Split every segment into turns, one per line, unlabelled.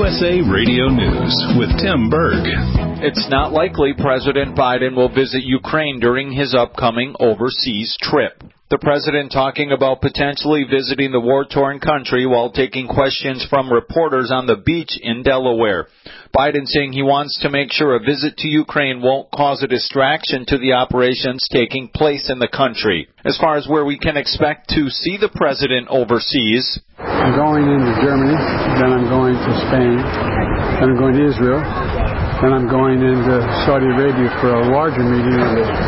USA Radio News with Tim Berg.
It's not likely President Biden will visit Ukraine during his upcoming overseas trip. The president talking about potentially visiting the war-torn country while taking questions from reporters on the beach in Delaware. Biden saying he wants to make sure a visit to Ukraine won't cause a distraction to the operations taking place in the country. As far as where we can expect to see the president overseas,
I'm going into Germany, then I'm going to Spain, then I'm going to Israel, then I'm going into Saudi Arabia for a larger meeting of the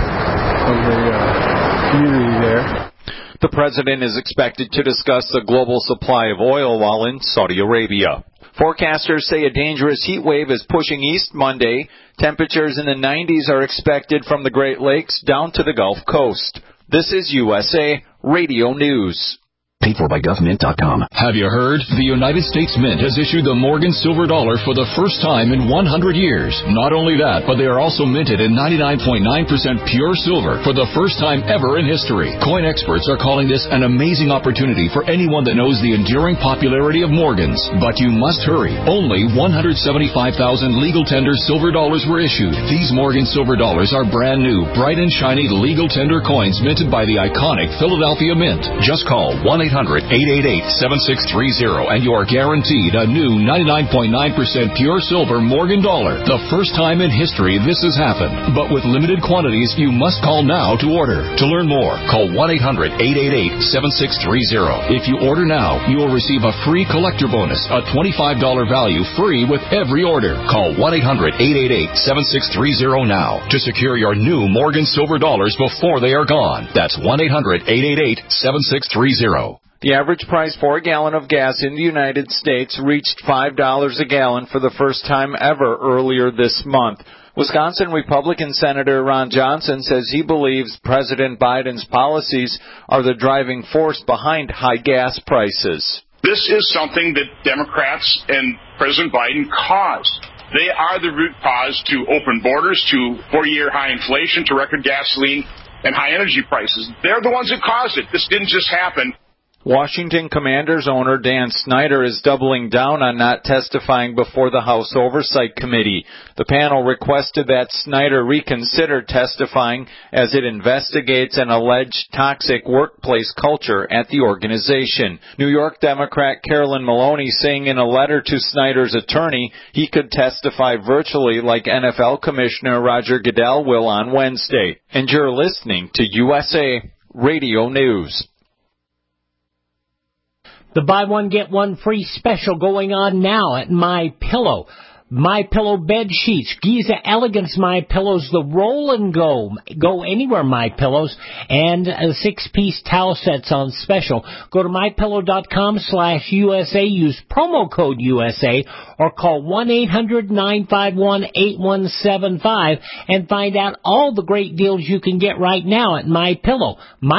community there.
The president is expected to discuss the global supply of oil while in Saudi Arabia. Forecasters say a dangerous heat wave is pushing east Monday. Temperatures in the 90s are expected from the Great Lakes down to the Gulf Coast. This is USA Radio News.
Paid for by GovMint.com.
Have you heard? The United States Mint has issued the Morgan Silver Dollar for the first time in 100 years. Not only that, but they are also minted in 99.9% pure silver for the first time ever in history. Coin experts are calling this an amazing opportunity for anyone that knows the enduring popularity of Morgans. But you must hurry. Only 175,000 legal tender silver dollars were issued. These Morgan Silver Dollars are brand new, bright and shiny legal tender coins minted by the iconic Philadelphia Mint. Just call 1-800-888-7630 and you're guaranteed a new 99.9% pure silver Morgan dollar. The first time in history this has happened. But with limited quantities, you must call now to order. To learn more, call 1-800-888-7630. If you order now, you will receive a free collector bonus, a $25 value free with every order. Call 1-800-888-7630 now to secure your new Morgan Silver Dollars before they are gone. That's 1-800-888-7630.
The average price for a gallon of gas in the United States reached $5 a gallon for the first time ever earlier this month. Wisconsin Republican Senator Ron Johnson says he believes President Biden's policies are the driving force behind high gas prices.
This is something that Democrats and President Biden caused. They are the root cause to open borders, to 40-year high inflation, to record gasoline and high energy prices. They're the ones that caused it. This didn't just happen.
Washington Commanders owner Dan Snyder is doubling down on not testifying before the House Oversight Committee. The panel requested that Snyder reconsider testifying as it investigates an alleged toxic workplace culture at the organization. New York Democrat Carolyn Maloney saying in a letter to Snyder's attorney he could testify virtually like NFL Commissioner Roger Goodell will on Wednesday. And you're listening to USA Radio News.
The buy one, get one free special going on now at MyPillow. MyPillow bed sheets, Giza Elegance MyPillows, the roll and go anywhere MyPillows, and 6-piece towel sets on special. Go to MyPillow.com/USA, use promo code USA, or call 1-800-951-8175 and find out all the great deals you can get right now at MyPillow.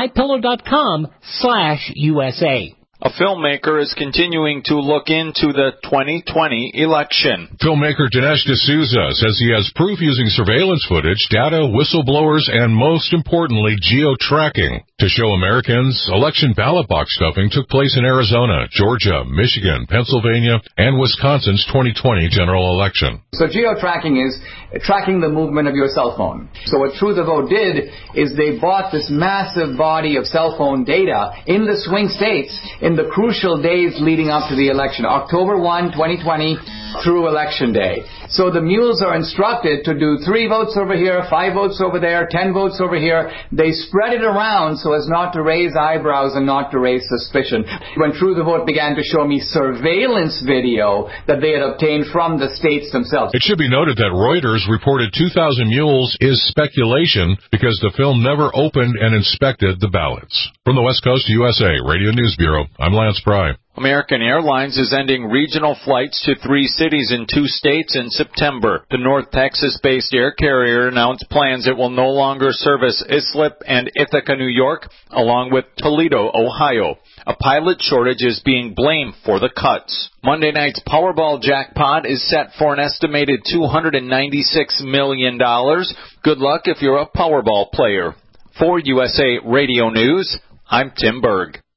MyPillow.com/USA.
A filmmaker is continuing to look into the 2020 election.
Filmmaker Dinesh D'Souza says he has proof using surveillance footage, data, whistleblowers, and most importantly, geo-tracking to show Americans election ballot box stuffing took place in Arizona, Georgia, Michigan, Pennsylvania, and Wisconsin's 2020 general election.
So geo-tracking is tracking the movement of your cell phone. So what True the Vote did is they bought this massive body of cell phone data in the swing states in the crucial days leading up to the election, October 1, 2020 through Election Day. So the mules are instructed to do 3 votes over here, 5 votes over there, 10 votes over here. They spread it around so as not to raise eyebrows and not to raise suspicion. When True the Vote began to show me surveillance video that they had obtained from the states themselves.
It should be noted that Reuters reported 2,000 mules is speculation because the film never opened and inspected the ballots. From the West Coast USA Radio News Bureau, I'm Lance Pry.
American Airlines is ending regional flights to 3 cities in 2 states in September. The North Texas-based air carrier announced plans it will no longer service Islip and Ithaca, New York, along with Toledo, Ohio. A pilot shortage is being blamed for the cuts. Monday night's Powerball jackpot is set for an estimated $296 million. Good luck if you're a Powerball player. For USA Radio News, I'm Tim Berg.